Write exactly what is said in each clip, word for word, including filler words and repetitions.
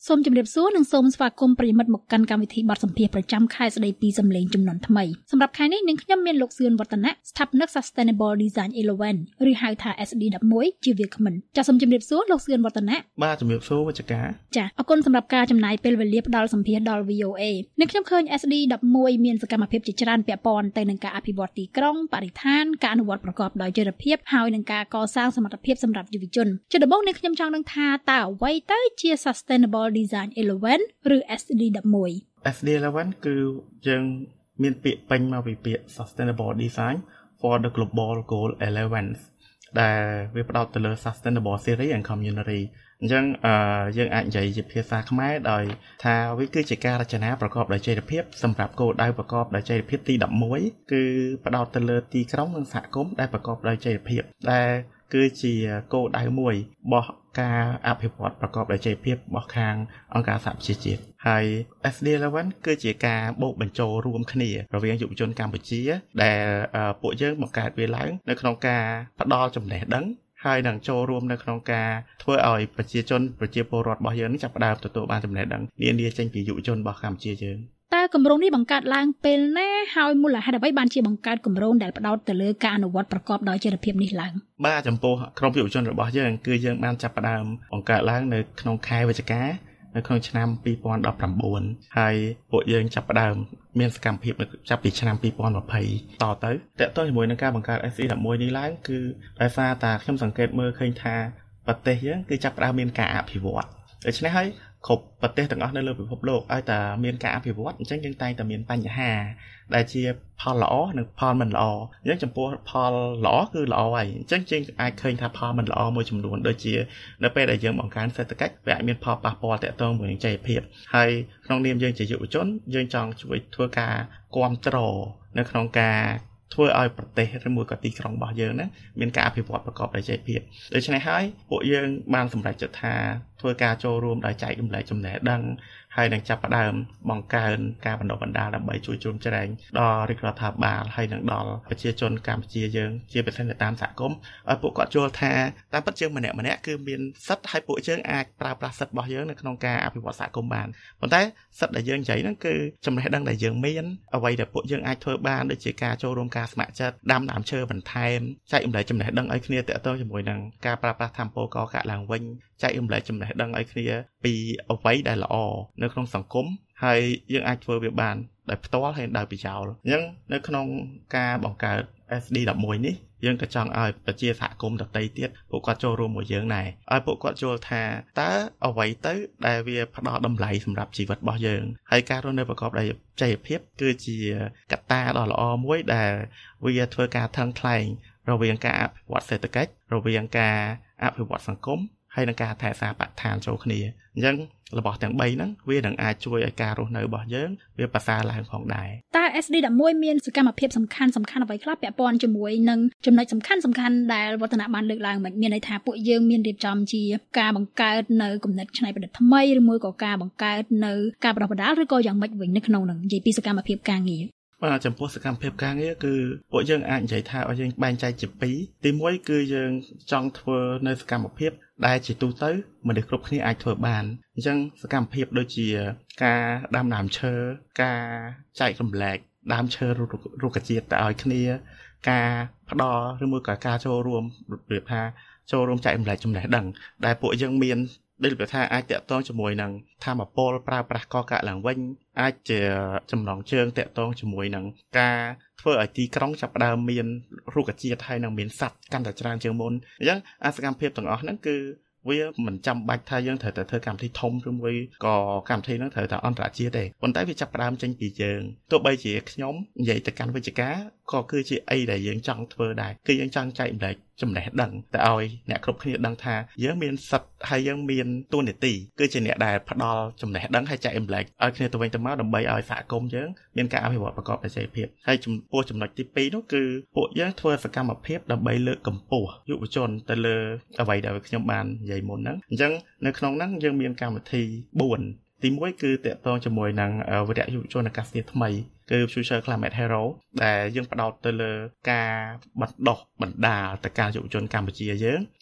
សូមជម្រាបសួរនិងសូមស្វាគមន៍ប្រិយមិត្តមកកាន់កម្មវិធីបទសម្ភាសន៍ប្រចាំខែស្ដីពីសម្លេងចំនួនថ្មីសម្រាប់ខែនេះនាងខ្ញុំមានលោកសឿនវឌ្ឍនៈស្ថាបនិក Sustainable Design អេដ ឬហៅថា เอส ดี สิบเอ็ด ជាវាគ្មិនចាសសូមជម្រាបសួរលោកសឿនវឌ្ឍនៈបាទជម្រាបសួរវិជ្ជការចាសអរគុណសម្រាប់ការចំណាយពេលវេលាផ្ដល់សម្ភាសន៍ដល់ វី អូ เอ នាងខ្ញុំឃើញ เอส ดี สิบเอ็ด មានសកម្មភាពជាច្រើនពាក់ព័ន្ធទៅនឹងការអភិវឌ្ឍទីក្រុងបរិស្ថានការអនុវត្តប្រកបដោយចីរភាពហើយនឹងការកសាងសមត្ថភាពសម្រាប់យុវជនជាដំបូងនាងខ្ញុំចង់ដឹងថាតើអ្វីទៅជា Sustainable Design អេដ ឬ เอส ดี สิบเอ็ดเอส ดี สิบเอ็ด គឺយើងមានពាក្យពេញមកពីពាក្យ Sustainable Design for the Global Goal អេដ ដែលវាផ្ដោតទៅលើ Sustainable City and Community អញ្ចឹងអឺយើងអាចនិយាយជាភាសាខ្មែរដោយថាវាគឺជាការរចនាប្រកបដោយចីរភាពសម្រាប់គោលដៅប្រកបដោយចីរភាពទីสิบเอ็ดគឺផ្ដោតទៅលើទីក្រុងនិងសហគមន៍ដែលប្រកបដោយចីរភាពដែលគឺជាគោលដៅមួយរបស់ការអភិវឌ្ឍប្រកបដោយចីរភាពរបស់ខាងអង្គការសហប្រជាជាតិហើយ เอส ดี สิบเอ็ด គឺជាការបូកបញ្ចូលរួមគ្នារវាងយុវជនកម្ពុជាដែលពួកយើងបង្កើតវាឡើងនៅក្នុងការផ្ដល់ចំណេះដឹងហើយនឹងចូលរួមនៅក្នុងការធ្វើឲ្យប្រជាជនប្រជាពលរដ្ឋរបស់យើងនេះចាប់ផ្ដើមទទួលបានចំណេះដឹងនានាចេញពីយុវជនរបស់កម្ពុជាយើងតើគម្រោងនេះបង្កើតឡើងពេលណាហើយមូលហេតុអ្វីបានជាបង្កើតគម្រោងដែលផ្ដោតទៅលើការអនុវត្តប្រកបដោយចីរភាពនេះឡើងបាទចំពោះក្រុមយុវជនរបស់យើងគឺយើងបានចាប់ផ្ដើមបង្កើតឡើងនៅក្នុងខែវិច្ឆិកានៅក្នុងឆ្នាំពីរពាន់ដប់ប្រាំបួនហើយពួកយើងចាប់ផ្ដើមមានសកម្មភាពចាប់ពីឆ្នាំពីរពាន់ยี่สิบតទៅតើតើជាមួយនឹងការបង្កើត เอส ดี สิบเอ็ด នេះឡើងគឺដោយសារតែខ្ញុំសង្កេតមើលឃើញថាប្រទេសយើងគឺចាប់ផ្ដើមមានការអភិវឌ្ឍដូច្នេះហើយគ្រប់ប្រទេសទាំងអស់នៅលើពិភពលោកឲ្យតែមានការអភិវឌ្ឍអញ្ចឹងយើងតែងតែមានបញ្ហាដែលជាផលល្អនិងផលមិនល្អអញ្ចឹងចំពោះផលល្អគឺល្អហើយអញ្ចឹងយើងអាចឃើញថាផលមិនល្អមួយចំនួនដូចជានៅពេលដែលយើងបង្កើនសេដ្ឋកិច្ចវាអាចមានផលប៉ះពាល់ទាក់ទងជាមួយនឹងចីរភាពហើយក្នុងនាមយើងជាយុវជនយើងចង់ជួយធ្វើការគាំទ្រនៅក្នុងការធ្វើឲ្យប្រទេសឬមួយក៏ទីក្រុងរបស់យើងហ្នឹងមានការអភិវឌ្ឍប្រកបដោយចីរភាពដូច្នេះហើយពួកយើងបានសម្រេចចិត្តថាធ្វើការចូលរួមដោយចែករំលែកចំណេះដឹងហើយនឹងចាប់ផ្ដើមបង្កើនការបណ្ដុះបណ្ដាលដើម្បីជួយជ្រោមជ្រែងដល់រាជរដ្ឋាភិបាលហើយនឹងដល់ប្រជាជនកម្ពុជាយើងជាពិសេសនៅតាមសហគមន៍ឲ្យពួកគាត់យល់ថាតាមពិតយើងម្នាក់ម្នាក់គឺមានសិទ្ធិហើយពួកយើងអាចប្រើប្រាស់សិទ្ធិរបស់យើងនៅក្នុងការអភិវឌ្ឍសហគមន៍បានប៉ុន្តែសិទ្ធិដែលយើងនិយាយហ្នឹងគឺចំណេះដឹងដែលយើងមានអ្វីដែលពួកយើងអាចធ្វើបានដូចជាការចូលរួមការស្ម័គ្រចិត្តដាំដើមឈើបន្ថែមចែករំលែកចំណេះដឹងឲ្យគ្នាទាក់ទងជាមួយនឹងការប្រើប្រាស់ថាមពលកកឡើងវិញចែករំលែកចំណេះដឹងឲ្យគ្នាពីអ្វីដែលល្អនៅក្នុងសង្គមហើយយើងអាចធ្វើវាបានដោយផ្ទាល់ហើយដោយប្រយោលអញ្ចឹងនៅក្នុងការបង្កើត เอส ดี สิบเอ็ด នេះយើងក៏ចង់ឲ្យប្រជាសហគមន៍ដទៃទៀតពួកគាត់ចូលរួមមួយយើងដែរឲ្យពួកគាត់យល់ថាតើអ្វីទៅដែលវាផ្ដល់តម្លៃសម្រាប់ជីវិតរបស់យើងហើយការរស់នៅប្រកបដោយចីរភាពគឺជាកត្តាដ៏ល្អមួយដែលវាធ្វើការថឹងថ្លែងរវាងការអភិវឌ្ឍសេដ្ឋកិច្ចរវាងការអភិវឌ្ឍសង្គមហើយនឹងការថែរក្សាបរិស្ថានចូលគ្នាអញ្ចឹងរបស់ទាំងបីហ្នឹងវានឹងអាចជួយឲ្យការរស់នៅរបស់យើងវាប្រសើរឡើងផងដែរតើ เอส ดี สิบเอ็ด មានសកម្មភាពសំខាន់សំខាន់អ្វីខ្លះពាក់ព័ន្ធជាមួយនឹងចំណុចសំខាន់សំខាន់ដែលវឌ្ឍនៈបានលើកឡើងមិនមានន័យថាពួកយើងមានរៀបចំជាការបង្កើតនៅគំនិតច្នៃប្រឌិតថ្មីឬមួយក៏ការបង្កើតនៅការបណ្ដុះបណ្ដាលឬក៏យ៉ាងម៉េចវិញនៅក្នុងហ្នឹងនិយាយពីសកម្មភាពការងារបាទចំពោះសកម្មភាពការងារគឺពួកយើងអាចនិយាយថាឲ្យយើងបែងចែកជាពីរទីមួយគឺយើងចង់ធ្វើនៅសកម្មភាពដែលជាទូទៅមនុស្សគ្រប់គ្នាអាចធ្វើបានអញ្ចឹងសកម្មភាពដូចជាការដាំដើមឈើការចែករំលែកដើមឈើរុក្ខជាតិទៅឲ្យគ្នាការផ្ដល់ឬមួយក៏ការចូលរួមរបៀបថាចូលរួមចែករំលែកចំណេះដឹងដែលពួកយើងមានដូចគេថាអាចតាក់ទងជាមួយនឹងធម្មពលប្រើប្រាស់កកឡើងវិញអាចជាចំណងជើងតាក់ទងជាមួយនឹងការធ្វើឲ្យទីក្រុងចាប់ផ្ដើមមានរុក្ខជាតិហើយនឹងមានសត្វកាន់តែច្រើនជាងមុនអញ្ចឹងអាសកម្មភាពទាំងអស់ហ្នឹងគឺវាមិនចាំបាច់ថាយើងត្រូវតែធ្វើកម្មវិធីធំឬមួយក៏កម្មវិធីហ្នឹងត្រូវតែអន្តរជាតិទេប៉ុន្តែវាចាប់ផ្ដើមចេញពីយើងទោះបីជាខ្ញុំនិយាយទៅកាន់វិជ្ជការក៏គឺជាអីដែលយើងចង់ធ្វើដែរគឺយើងចង់ចែករំលែកចំណេះដឹងទៅឲ្យអ្នកគ្រប់គ្នាដឹងថាយើងមានសិទ្ធិហើយយើងមានតួនាទីគឺជាអ្នកដែលផ្ដល់ចំណេះដឹងហើយចែករំលែកឲ្យគ្នាទៅវិញទៅមកដើម្បីឲ្យសហគមន៍យើងមានការអភិវឌ្ឍប្រកបដោយចីរភាពហើយចំពោះចំណុចទីពីរនោះគឺពួកយើងធ្វើសកម្មភាពដើម្បីលើកកម្ពស់យុវជនទៅលើអ្វីដែលខ្ញុំបាននិយាយមុនហ្នឹងអញ្ចឹងនៅក្នុងហ្នឹងយើងមានកម្មវិធីបួនទីមួយគឺតាក់ទងជាមួយនឹងវិទ្យុយុវជនអាកាសធាតុថ្មីគឺ Future Climate Hero ដែលយើងផ្ដោតទៅលើការបណ្ដុះបណ្ដាលទៅកាន់យុវជនកម្ពុជាយើង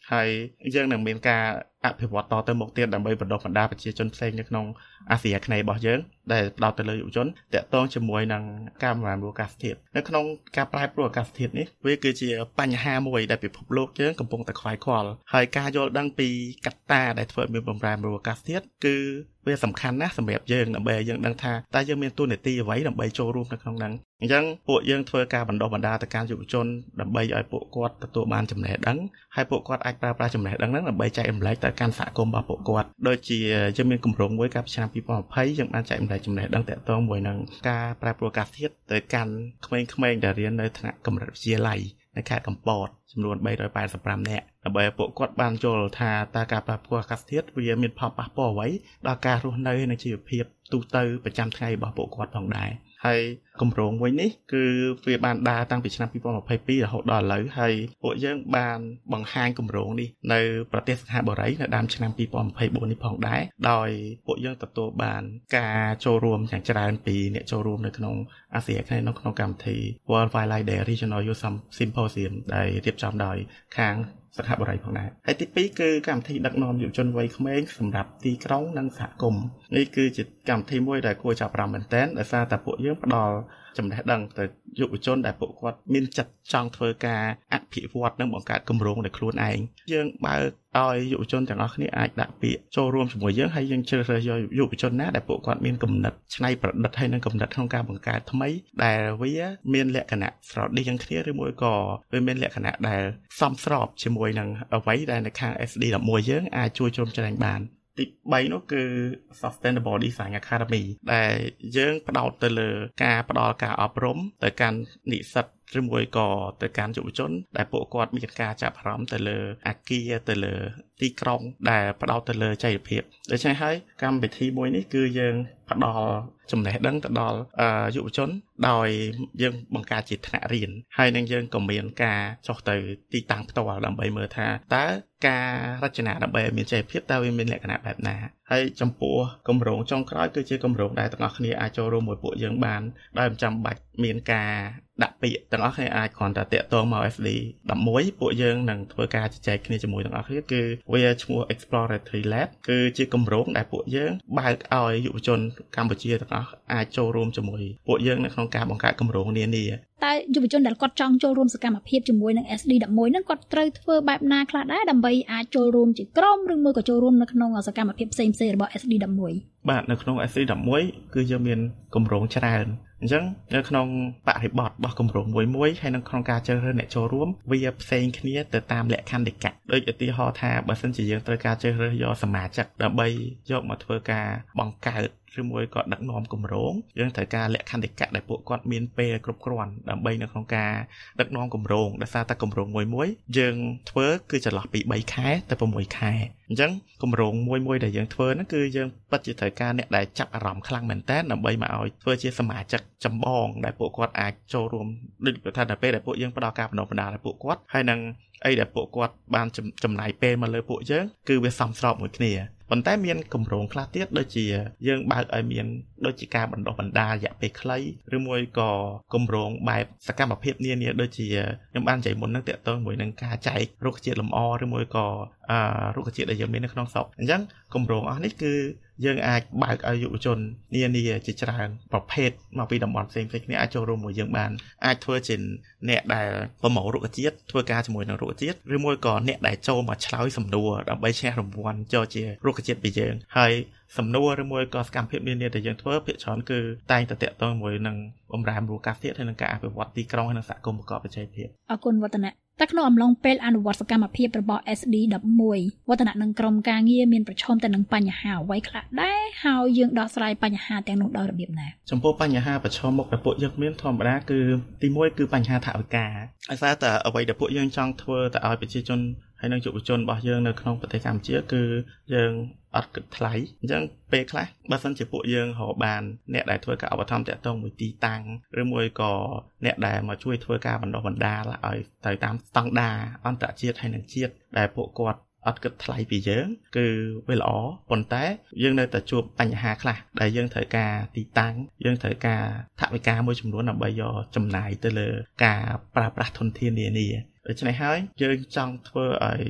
ហើយយើងនឹងមានការអភិវឌ្ឍតទៅមុខទៀតដើម្បីបណ្ដុះបណ្ដាលប្រជាជនផ្សេងនៅក្នុងអាស៊ីអាគ្នេយ៍របស់យើងដែលផ្ដោតទៅលើយុវជនតាក់ទងជាមួយនឹងការប្រែប្រួលអាកាសធាតុនៅក្នុងការប្រែប្រួលអាកាសធាតុនេះវាគឺជាបញ្ហាមួយដែលពិភពលោកយើងកំពុងតែខ្វាយខ្វល់ហើយការយល់ដឹងពីកត្តាដែលធ្វើឲ្យមានប្រែប្រួលអាកាសធាតុគឺវាសំខាន់ណាស់សម្រាប់យើងដើម្បីឲ្យយើងដឹងថាតើយើងមានទូនាទីអ្វីដើម្បីចូលរួមនៅក្នុងហ្នឹងអញ្ចឹងពួកយើងធ្វើការបណ្ដុះបណ្ដាលទៅកាន់យុវជនដើម្បីឲ្យពួកគាត់ទទួលបានចំណេះដឹងហើយពួកគាត់អាចប្រើប្រាស់ចំណេះដឹងហ្នឹងដើម្បីចែករំលែកទៅកាន់សហគមន៍របស់ពួកគាត់ដូចជាយើងមានគម្រោងមួយកាលពីឆ្នាំពីរពាន់ยี่สิบយើងបានចែករំលែកចំណេះដឹងតាក់ទងមួយនឹងការប្រែប្រួលអាកាសធាតុទៅកាន់ក្មេងៗដែលរៀននៅថ្នាក់កម្រិតវិទ្យាល័យនៅខេត្តកំពតចំនួនបីរយแปดสิบห้าនាក់ដើម្បីពួកគាត់បានយល់ថាតើការប្រែប្រួលអាកាសធាតុវាមានផលប៉ះពាល់អ្វីដល់ការរស់នៅនិងជីវភាពទូទៅប្រចាំថ្ងៃរបស់ពួកគាត់ផងដែរហើយគម្រោងមួយនេះគឺវាបានដើរតាំងពីឆ្នាំពីរពាន់ยี่สิบสองរហូតដល់ឥឡូវហើយពួកយើងបានបង្ហាញគម្រោងនេះនៅប្រទេសសិង្ហបុរីនៅដើមឆ្នាំពីរពាន់ยี่สิบสี่នេះផងដែរដោយពួកយើងទទួលបានការចូលរួមយ៉ាងច្រើនពីអ្នកចូលរួមនៅក្នុងអាស៊ីអាគ្នេយ៍នៅក្នុងកម្មវិធី World Wildlife Day Regional Youth Symposium ដែលរៀបចំដោយខាងសិង្ហបុរីផងដែរហើយទីពីរគឺកម្មវិធីដឹកនាំយុវជនវ័យក្មេងសម្រាប់ទីក្រុងនិងសហគមន៍នេះគឺជាកម្មវិធីមួយដែលគួរចាប់អារម្មណ៍មែនទែនដោយសារតែពួកយើងផ្ដល់ចំណេះដឹងទៅយុវជនដែលពួកគាត់មានចិត្តចង់ធ្វើការអភិវឌ្ឍនិងបង្កើតគម្រោងដោយខ្លួនឯងយើងបើកឲ្យយុវជនទាំងអស់គ្នាអាចដាក់ពាក្យចូលរួមជាមួយយើងហើយយើងជ្រើសរើសយកយុវជនណាដែលពួកគាត់មានគំនិតច្នៃប្រឌិតហើយនិងគំនិតក្នុងការបង្កើតថ្មីដែលវាមានលក្ខណៈស្រដៀងគ្នាឬមួយក៏វាមានលក្ខណៈដែលសមស្របជាមួយនឹងអ្វីដែលនៅខាង เอส ดี สิบเอ็ดយើងអាចជួយជ្រោមជ្រែងបានទីបីនោះគឺ Sustainable Design Academy ដែលយើងផ្ដោតទៅលើការផ្ដល់ការអប់រំទៅកាន់និស្សិតឬមួយក៏ទៅកាន់យុវជនដែលពួកគាត់មានការចាប់អារម្មណ៍ទៅលើអាគារទៅលើទីក្រុងដែលផ្ដោតទៅលើចីរភាពដូច្នេះហើយកម្មវិធីមួយនេះគឺយើងផ្ដល់ចំណេះដឹងទៅដល់យុវជនដោយយើងបង្កើតជាថ្នាក់រៀនហើយនឹងយើងក៏មានការចុះទៅទីតាំងផ្ទាល់ដើម្បីមើលថាតើការរចនាដើម្បីឲ្យមានចីរភាពតើវាមានលក្ខណៈបែបណាហើយចំពោះគម្រោងចុងក្រោយគឺជាគម្រោងដែលទាំងអស់គ្នាអាចចូលរួមមួយពួកយើងបានដោយមិនចាំបាច់មានការដាក់ពាក្យទាំងអស់គ្នាអាចគ្រាន់តែតាក់ទងមក เอส ดี สิบเอ็ดពួកយើងនឹងធ្វើការជជែកគ្នាជាមួយទាំងអស់គ្នាគឺវាឈ្មោះ Exploratory Lab គឺជាគម្រោងដែលពួកយើងបើកឲ្យយុវជនកម្ពុជាទាំងអស់អាចចូលរួមជាមួយពួកយើងនៅក្នុងការបង្កើតគម្រោងនានាតើយុវជនដែលគាត់ចង់ចូលរួមសកម្មភាពជាមួយនឹង เอส ดี สิบเอ็ดហ្នឹងគាត់ត្រូវធ្វើបែបណាខ្លះដែរដើម្បីអាចចូលរួមជាក្រុមឬមួយក៏ចូលរួមនៅក្នុងសកម្មភាពផ្សេងៗរបស់ เอส ดี สิบเอ็ดបាទនៅក្នុង เอส ดี สิบเอ็ดគឺយើងមានគម្រោងច្រើនអញ្ចឹងនៅក្នុងបរិបទរបស់គម្រោងមួយមួយហើយនៅក្នុងការជ្រើសរើសអ្នកចូលរួមវាផ្សេងគ្នាទៅតាមលក្ខន្តិកៈដូចឧទាហរណ៍ថាបើសិនជាយើងត្រូវការជ្រើសរើសយកសមាជិកដើម្បីយកមកធ្វើការបង្កើតឬមួយក៏ដឹកនាំគម្រោងយើងត្រូវការលក្ខន្តិកៈដែលពួកគាត់មានពេលគ្រប់គ្រាន់ដើម្បីនៅក្នុងការដឹកនាំគម្រោងដោយសារតែគម្រោងមួយមួយយើងធ្វើគឺចន្លោះពីបីខែទៅប្រាំមួយខែអញ្ចឹងគម្រោងមួយមួយដែលយើងធ្វើហ្នឹងគឺយើងពិតជាត្រូវការអ្នកដែលចាប់អារម្មណ៍ខ្លាំងមែនតើដើម្បីមកឲ្យធ្វើជាសមាជិកចម្បងដែលពួកគាត់អាចចូលរួមដូចថាដល់ពេលដែលពួកយើងផ្ដល់ការបណ្ដុះបណ្ដាលដល់ពួកគាត់ហើយនឹងអីដែលពួកគាត់បានចំណាយពេលមកលើពួកយើងគឺវាសមស្របមួយគ្នាប៉ុន្តែមានគម្រោងខ្លះទៀតដូចជាយើងបើកឲ្យមានដូចជាការបណ្ដុះបណ្ដាលរយៈពេលខ្លីឬមួយក៏គម្រោងបែបសកម្មភាពនានាដូចជាខ្ញុំបាននិយាយមុនហ្នឹងតាក់ទងជាមួយនឹងការចែករុក្ខជាតិលម្អឬមួយក៏អឺរុក្ខជាតិដែលយើងមាននៅក្នុងស្រុកអញ្ចឹងគម្រោងអស់នេះគឺយើងអាចបើកឲ្យយុវជននានាជាច្រើនប្រភេទមកពីតំបន់ផ្សេងៗគ្នាអាចចូលរួមមួយយើងបានអាចធ្វើជាអ្នកដែលប្រមូលរុក្ខជាតិធ្វើការជាមួយនឹងរុក្ខជាតិឬមួយក៏អ្នកដែលចូលមកឆ្លើយសំណួរដើម្បីឈ្នះរង្វាន់ចូលជារុក្ខជាតិពីយើងហើយសំណួរឬមួយក៏សកម្មភាពនានាដែលយើងធ្វើភាគច្រើនគឺតែងតែតាក់ទងជាមួយនឹងបម្រែបម្រួលអាកាសធាតុហើយនឹងការអភិវឌ្ឍទីក្រុងហើយនិងសហគមន៍ប្រកបដោយចីរភាពអរគុណវឌ្ឍនៈតែក្នុងអំឡុងពេលអនុវត្តសកម្មភាពរបស់ เอส ดี สิบเอ็ดវឌ្ឍនៈនិងក្រុមការងារមានប្រឈមទៅនឹងបញ្ហាអ្វីខ្លះដែរហើយយើងដោះស្រាយបញ្ហាទាំងនោះដោយរបៀបណាចំពោះបញ្ហាប្រឈមមុខដែលពួកយើងមានធម្មតាគឺទីមួយគឺបញ្ហាថវិកាដោយសារតែអ្វីដែលពួកយើងចង់ធ្វើទៅឲ្យប្រជាជនហើយនិងយុវជនរបស់យើងនៅក្នុងប្រទេសកម្ពុជាគឺយើងអត់គិតថ្លៃអញ្ចឹងពេលខ្លះបើសិនជាពួកយើងរកបានអ្នកដែលធ្វើការឧបត្ថម្ភតាក់ទងមួយទីតាំងឬមួយក៏អ្នកដែលមកជួយធ្វើការបណ្ដុះបណ្ដាលឲ្យទៅតាមស្តង់ដារអន្តរជាតិហើយនិងជាតិដែលពួកគាត់អត់គិតថ្លៃពីយើងគឺវាល្អប៉ុន្តែយើងនៅតែជួបបញ្ហាខ្លះដែលយើងត្រូវការទីតាំងយើងត្រូវការថវិកាមួយចំនួនដើម្បីយកចំណាយទៅលើការប្រើប្រាស់ធនធាននានាដូច្នេះហើយយើងចង់ធ្វើឲ្យ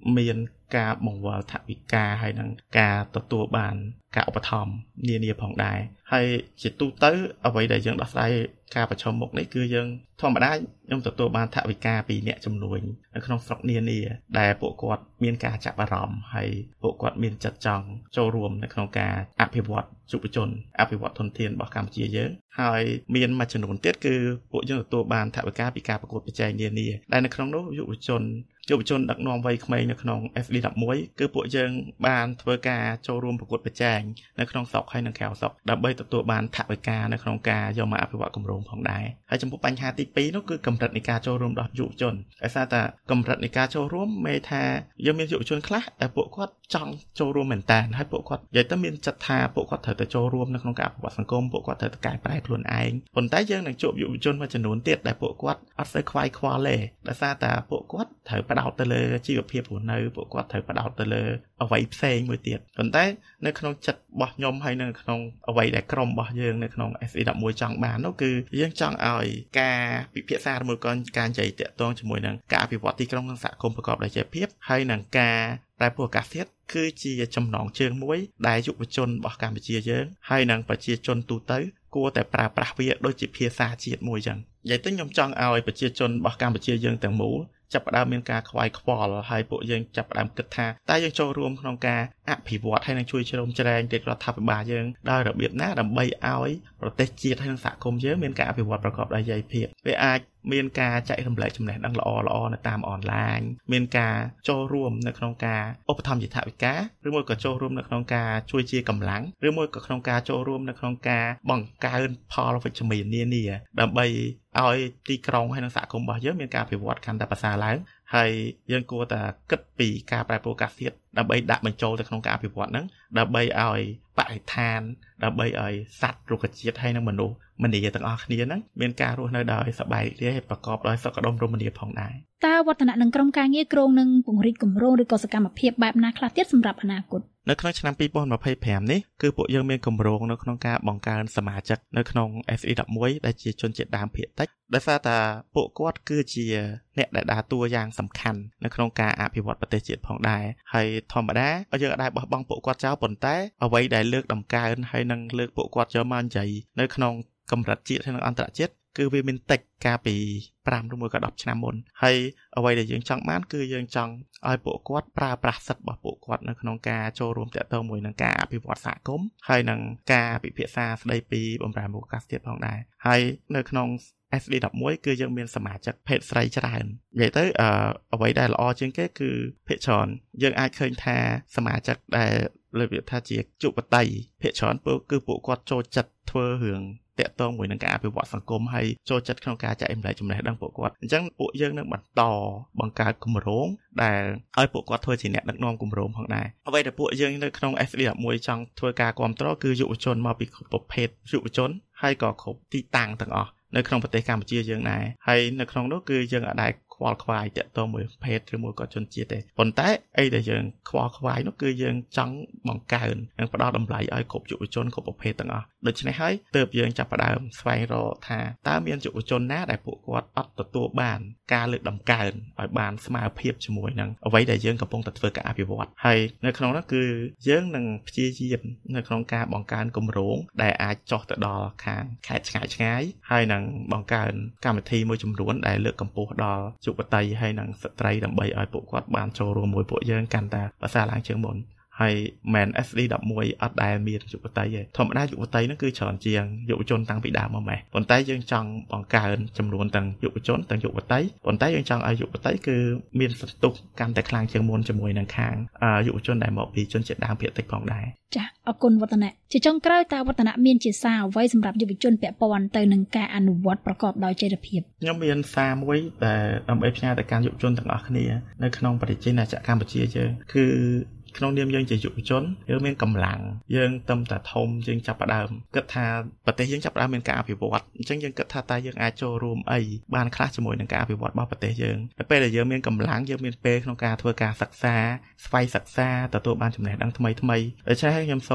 មានការបង្វល់ថវិកាហើយនឹងការទទួលបានការឧបត្ថម្ភនានាផងដែរហើយជាទូទៅអ្វីដែលយើងដោះស្រាយការប្រឈមមុខនេះគឺយើងធម្មតាខ្ញុំទទួលបានថវិកាពីអ្នកជំនួញនៅក្នុងស្រុកនានាដែលពួកគាត់មានការចាប់អារម្មណ៍ហើយពួកគាត់មានចិត្តចង់ចូលរួមនៅក្នុងការអភិវឌ្ឍយុវជនអភិវឌ្ឍធនធានរបស់កម្ពុជាយើងហើយមានមួយចំនួនទៀតគឺពួកយើងទទួលបានថវិកាពីការប្រកួតប្រជែងនានាដែលនៅក្នុងនោះយុវជនយុវជនដឹកនាំវ័យក្មេងនៅក្នុង เอส ดี สิบเอ็ดគឺពួកយើងបានធ្វើការចូលរួមប្រកួតប្រជែងនៅក្នុងស្រុកហើយនិងក្រៅស្រុកដើម្បីទទួលបានថវិកានៅក្នុងការយកមកអភិវឌ្ឍគម្រោងផងដែរហើយចំពោះបញ្ហាទីពីរនោះគឺកម្រិតនៃការចូលរួមរបស់យុវជនដោយសារតែកម្រិតនៃការចូលរួមមេថាយើងមានយុវជនខ្លះដែលពួកគាត់ចង់ចូលរួមមែនតើហើយពួកគាត់និយាយទៅមានចិត្តថាពួកគាត់ត្រូវតែចូលរួមនៅក្នុងការអភិវឌ្ឍសង្គមពួកគាត់ត្រូវតែកែប្រែខ្លួនឯងប៉ុន្តែយើងនឹងជួបយុវជនមួយចំនួនទៀតដែលពួកគាត់អត់សូវខ្វាយខ្វល់ទេដោយសារតែពួកគាត់ត្រូវផ្ដោតទៅលើជីវភាពរស់នៅពួកគាត់ត្រូវផ្ដោតទៅលើអ្វីផ្សេងមួយទៀតប៉ុន្តែនៅក្នុងចិត្តរបស់ខ្ញុំហើយនៅក្នុងអ្វីដែលក្រុមរបស់យើងនៅក្នុង เอส ดี สิบเอ็ดចង់បាននោះគឺយើងចង់ឲ្យការពិភាក្សាជាមួយកូនការនិយាយតាក់ទងជាមួយនឹងការអភិវឌ្ឍទីក្រុងនិងសហគមន៍ប្រកបដោយចីរភាពហើយនឹងការប្រែប្រួលអាកាសធាតុគឺជាចំណងជើងមួយដែលយុវជនរបស់កម្ពុជាយើងហើយនឹងប្រជាជនទូទៅគួរតែប្រើប្រាស់វាដូចជាភាសាជាតិមួយចឹងនិយាយទៅខ្ញុំចង់ឲ្យប្រជាជនរបស់កម្ពុជាយើងទាំងមូលចាប់ផ្ដើមមានការខ្វាយខ្វល់ហើយពួកយើងចាប់ផ្ដើមគិតថាតើយើងចូលរួមក្នុងការអភិវឌ្ឍហើយនឹងជួយជ្រោមជ្រែងរាជរដ្ឋាភិបាលយើងដោយរបៀបណាដើម្បីឲ្យប្រទេសជាតិហើយនិងសហគមន៍យើងមានការអភិវឌ្ឍប្រកបដោយចីរភាពវាអាចមានការចែករំលែកចំណេះដឹងល្អល្អនៅតាមអនឡាញមានការចូលរួមនៅក្នុងការឧបត្ថម្ភជាថវិកាឬមួយក៏ចូលរួមនៅក្នុងការជួយជាកម្លាំងឬមួយក៏ក្នុងការចូលរួមនៅក្នុងការបង្កើនផលវិជ្ជមាននានាដើម្បីឲ្យទីក្រុងហើយនិងសហគមន៍របស់យើងមានការអភិវឌ្ឍកាន់តែប្រសើរឡើងហើយយើងគួរតែគិតពីការប្រែប្រួលអាកាសធាតុដើម្បីដាក់បញ្ចូលទៅក្នុងការអភិវឌ្ឍហ្នឹងដើម្បីឲ្យបរិស្ថានដើម្បីឲ្យសត្វរុក្ខជាតិហើយនិងមនុស្សម្នាទាំងអស់គ្នាហ្នឹងមានការរស់នៅដោយសប្បាយរីករាយប្រកបដោយសុខដុមរមនាផងដែរតើវឌ្ឍនៈនឹងក្រុមការងារគ្រោងនឹងពង្រីកគម្រោងឬក៏សកម្មភាពបែបណាខ្លះទៀតសម្រាប់អនាគតនៅក្នុងឆ្នាំពីរពាន់ម្ភៃប្រាំនេះគឺពួកយើងមានគម្រោងនៅក្នុងការបង្កើនសមាជិកនៅក្នុង เอส ดี สิบเอ็ดដែលជាជនជាតិដើមភាគតិចដោយសារតែពួកគាត់គឺជាអ្នកដែលដើរតួយ៉ាងសំខាន់នៅក្នុងការអភិវឌ្ឍប្រទេសជាតិផងដែរហើយធម្មតាយើងអាចបោះបង់ពួកគាត់ចោលប៉ុន្តែអ្វីដែលលើកដំកើងហើយនឹងលើកពួកគាត់យកមកនិយាយនៅក្នុងកម្រិតជាតិហើយនិងអន្តរជាតិគឺវាមានតិចកាលពីប្រាំឬមួយក៏ដប់ឆ្នាំមុនហើយអ្វីដែលយើងចង់បានគឺយើងចង់ឲ្យពួកគាត់ប្រើប្រាស់សិទ្ធិរបស់ពួកគាត់នៅក្នុងការចូលរួមតាក់ទងមួយនឹងការអភិវឌ្ឍសហគមន៍ហើយនឹងការពិភាក្សាស្ដីពីបម្រែបម្រួលអាកាសធាតុផងដែរហើយនៅក្នុង เอส ดี สิบเอ็ดគឺយើងមានសមាជិកភេទស្រីច្រើននិយាយទៅអឺអ្វីដែលល្អជាងគេគឺភាគច្រើនយើងអាចឃើញថាសមាជិកដែលលើកវាថាជាយុវតីភាគច្រើនគឺពួកគាត់ចូលចិត្តធ្វើរឿងតាក់ទងមួយនឹងការអភិវឌ្ឍសង្គមហើយចូលចិត្តក្នុងការចែករំលែកចំណេះដឹងពួកគាត់អញ្ចឹងពួកយើងនឹងបន្តបង្កើតគម្រោងដែលឲ្យពួកគាត់ធ្វើជាអ្នកដឹកនាំគម្រោងផងដែរអ្វីដែលពួកយើងនៅក្នុង เอส ดี สิบเอ็ดចង់ធ្វើការគ្រប់គ្រងគឺយុវជនមកពីគ្រប់ប្រភេទយុវជនហើយក៏គ្រប់ទីតាំងទាំងអស់នៅក្នុងប្រទេសកម្ពុជាយើងដែរហើយនៅក្នុងនោះគឺយើងអាចខ្វល់ខ្វាយតាក់ទងមួយភេទឬមួយក៏ជនជាតិទេប៉ុន្តែអីដែលយើងខ្វល់ខ្វាយនោះគឺយើងចង់បង្កើននិងផ្ដល់តម្លៃឲ្យគ្រប់យុវជនគ្រប់ប្រភេទទាំងអស់ដូច្នេះហើយទើបយើងចាប់ផ្ដើមស្វែងរកថាតើមានយុវជនណាដែលពួកគាត់អត់ទទួលបានការលើកតម្កើងឲ្យបានស្មើភាពជាមួយនឹងអ្វីដែលយើងកំពុងតែធ្វើការអភិវឌ្ឍហើយនៅក្នុងនោះគឺយើងនឹងព្យាយាមនៅក្នុងការបង្កើនគម្រោងដែលអាចចុះទៅដល់ខាងខេត្តឆ្ងាយឆ្ងាយហើយនឹងបង្កើនកម្មវិធីមួយចំនួនដែលលើកកម្ពស់ដល់យុវតីហើយនិងស្ត្រីដើម្បីឲ្យពួកគាត់បានចូលរួមមួយពួកយើងកាន់តែប្រសើរឡើងជាងមុនហើយមែន เอส ดี สิบเอ็ดអត់ដែលមានយុវតីទេធម្មតាយុវតីហ្នឹងគឺច្រើនជាងយុវជនតាំងពីដើមមកម៉េះប៉ុន្តែយើងចង់បង្កើនចំនួនទាំងយុវជនទាំងយុវតីប៉ុន្តែយើងចង់ឲ្យយុវតីគឺមានសន្ទុះកាន់តែខ្លាំងជាងមុនជាមួយនឹងខាងយុវជនដែលមកពីជនជាតិដើមភាគតិចផងដែរចា៎អរគុណវឌ្ឍនៈជាចុងក្រោយតើវឌ្ឍនៈមានជាសារអ្វីសម្រាប់យុវជនពាក់ព័ន្ធទៅនឹងការអនុវត្តប្រកបដោយចីរភាពខ្ញុំមានសារមួយដែលដើម្បីផ្ញើទៅកាន់យុវជនទាំងអស់គ្នានៅក្នុងប្រជាណាចក្រកម្ពុជាយើងគឺក្នុងនាមយើងជាយុវជនយើងមានកម្លាំងយើងទៅតែធំយើងចាប់ផ្ដើមគិតថាប្រទេសយើងចាប់ផ្ដើមមានការអភិវឌ្ឍអញ្ចឹងយើងគិតថាតើយើងអាចចូលរួមអីបានខ្លះជាមួយនឹងការអភិវឌ្ឍរបស់ប្រទេសយើងតែពេលដែលយើងមានកម្លាំងយើងមានពេលក្នុងការធ្វើការសិក្សាស្វ័យសិក្សាទទួលបានចំណេះដឹងថ្មីថ្មីដូច្នេះខ្ញុំសូម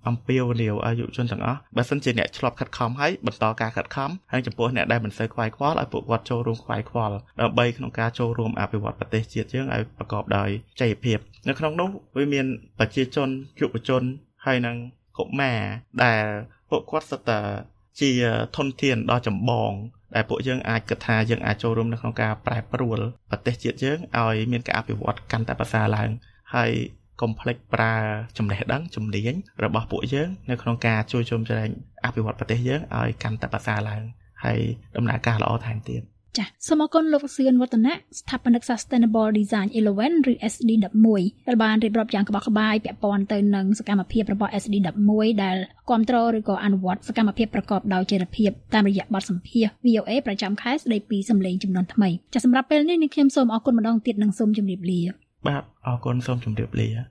អំពាវនាវឲ្យយុវជនទាំងអស់បើសិនជាអ្នកឆ្លប់ខិតខំហើយបន្តការខិតខំហើយចំពោះអ្នកដែលមិនសូវខ្វាយខ្វល់ឲ្យពួកគាត់ចូលរួមខ្វាយខ្វល់ដើម្បីក្នុងការចូលរួមអភិវឌ្ឍប្រទេសជាតិយើងឲ្យប្រកបដោយចីរភាពនៅក្នុងនោះវាមានប្រជាជនយុវជនហើយនិងកុមារដែលពួកគាត់សុទ្ធតែជាធនធានដ៏ចម្បងដែលពួកយើងអាចគិតថាយើងអាចចូលរួមនៅក្នុងការប្រែប្រួលប្រទេសជាតិយើងឲ្យមានការអភិវឌ្ឍកាន់តែប្រសើរឡើងហើយកុំភ្លេចប្រើចំណេះដឹងជំនាញរបស់ពួកយើងនៅក្នុងការជួយជុំចែកអភិវឌ្ឍប្រទេសយើងឲ្យកាន់តែប្រសើរឡើងហើយដំណើរការល្អថែមទៀតចាសសូមអរគុណលោកសឿនវឌ្ឍនៈស្ថាបនិក Sustainable Design អeleven ឬ เอส ดี eleven ដែលបានរៀបរាប់យ៉ាងក្បោះក្បាយពាក់ព័ន្ធទៅនឹងសកម្មភាពរបស់ เอส ดี eleven ដែលគ្រប់គ្រងឬក៏អនុវត្តសកម្មភាពប្រកបដោយចីរភាពតាមរយៈបទសម្ភាសន៍ វី អូ เอ ប្រចាំខែស្ដីពីសម្លេងចំនួនថ្មីចាសសម្រាប់ពេលនេះនាងខ្ញុំសូមអរគុណម្ដងទៀតនិងសូមជម្រាបលាបាទអរគុណសូមជម្រាបលា